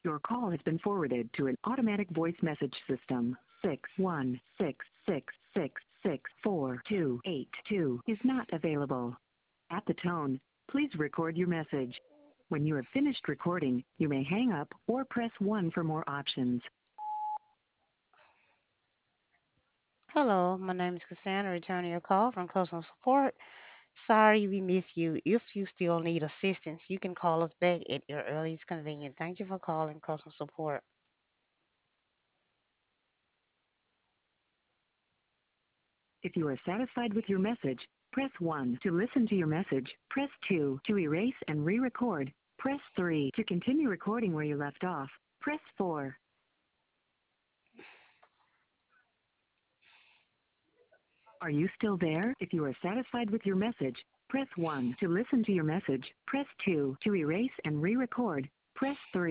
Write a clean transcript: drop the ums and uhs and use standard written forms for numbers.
Your call has been forwarded to an automatic voice message system. 616666482 is not available. At the tone, please record your message. When you have finished recording, you may hang up or press 1 for more options. Hello, my name is Cassandra, returning your call from customer support. Sorry we missed you. If you still need assistance, you can call us back at your earliest convenience. Thank you for calling customer support. If you are satisfied with your message, press 1 to listen to your message. Press 2 to erase and re-record. Press 3 to continue recording where you left off. Press 4. Are you still there? If you are satisfied with your message, press 1 to listen to your message. Press 2 to erase and re-record. Press 3.